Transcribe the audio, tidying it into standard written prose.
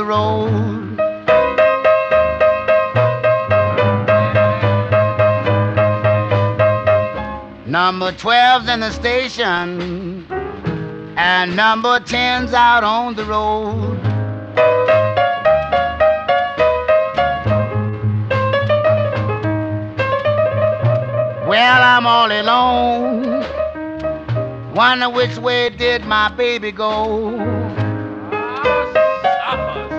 road. Number 12's in the station, and number 10's out on the road. Well, I'm all alone, wonder which way did my baby go.